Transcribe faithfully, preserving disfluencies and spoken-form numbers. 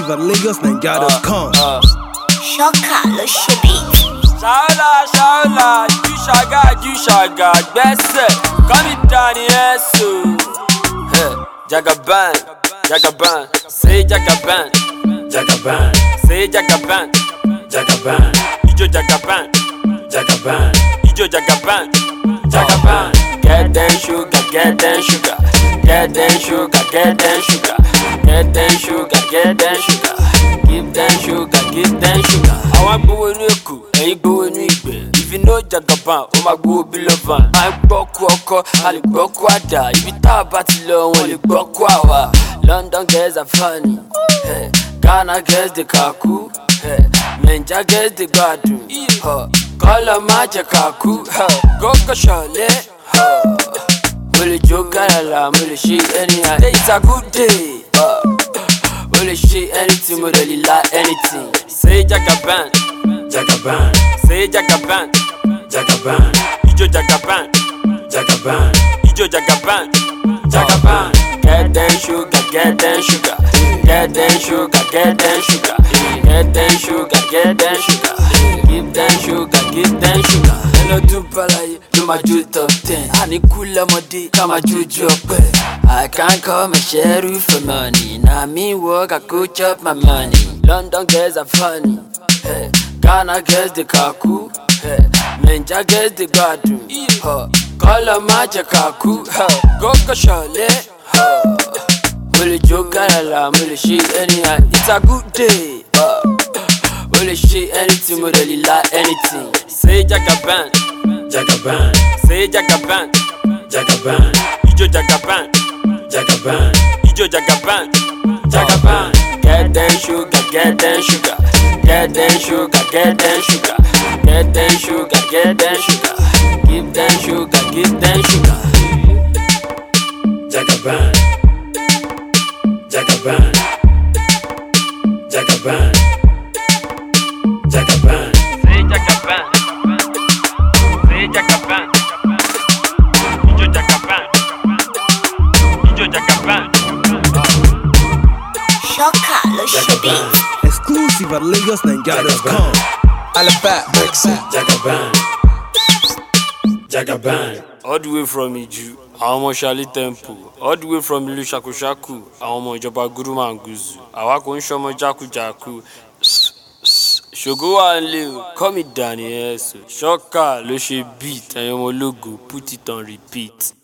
Exclusive at Lagos Nigeria dot com. Shocker ló ṣe beat. Shaola, Shaola, you shaga, you shaga, gbẹ́sẹ̀, kọ́mi dání ẹ̀sùn. Jagaban, Jagaban, say Jagaban, Jagaban, say Jagaban, Jagaban, Ijo Jagaban, Jagaban, Ijo Jagaban, Jagaban. Get them sugar, get them sugar, get them sugar, get them sugar, get them sugar, get them sugar, give them sugar, give them sugar. I want gbowó inú Èkó, ẹ̀yin gbowó inú Ìgbẹ́. If you know Jagaban, ó máa gbowó bílọ̀fàn. À ń gbọ́ kú ọkọ, a lè gbọ́ kú àdá. Ibi tá a bá ti lọ, wọ́n lè gbọ́ kú àwa. London girls are funny, hey. Ghana girls dey kaku, hey. Naija girls dey gbadun, huh. Kọ́lọ̀ má jẹ kaku, huh. Gógó ṣọ̀lẹ́, huh. Mo lè jó gàlàlà, mo lè ṣe anyhow. It's a good day, huh. Mo lè ṣe anything, mo lè like anything. Say Jagaban, Jagaban, say Jagaban, Jagaban, Ijo Jagaban, Jagaban, Ijo Jagaban, Jagaban. Get them sugar, get them sugar, get them sugar, get them sugar, get them sugar, get them sugar, give them sugar, give them sugar. Hello to Balaye, do my juice top ten. I need cool lemon, come my juju up. I can't call my sheriff for money. Now me work, I go chop my money. London girls are funny, hey. Ghana girls they kaku, hey. Naija girls they gbadun, huh. Kọ́lọ̀ má jẹ kaku, huh. Gógó ṣọ̀lẹ́. Mo lè jó gàlàlà, mo lè ṣe anyhow. It's a good day, uh. Mo lè ṣe anything, mo lè like anything. Say Jagaban, Jagaban, say Jagaban, Jagaban, Ijo Jagaban, Jagaban, Ijo Jagaban, Jagaban. Get them sugar, get them sugar, get them sugar, get them sugar, get them sugar, get them sugar, give them sugar, give them sugar. Jagaban, Jagaban, Jagaban, Jagaban. Say Jagaban, say Jagaban, Ijo Jagaban, Ijo Jagaban. Shocker ló ṣe beat. Exclusive at Lagos Nigeria dot com. Alaba, Jagaban, Jagaban. All the way from Iju, àwọn ọmọ Shali Temple. All the way from ìlú Shakushaku, àwọn ọmọ ìjọba Guru Manguzu. Àwa kò ń ṣọmọ jákujàku. Ṣògo wà nílé o, call me Danny Ẹ̀sùn. Shocker ló ṣe beat, ẹ̀yin ọmọ ológo, put it on repeat.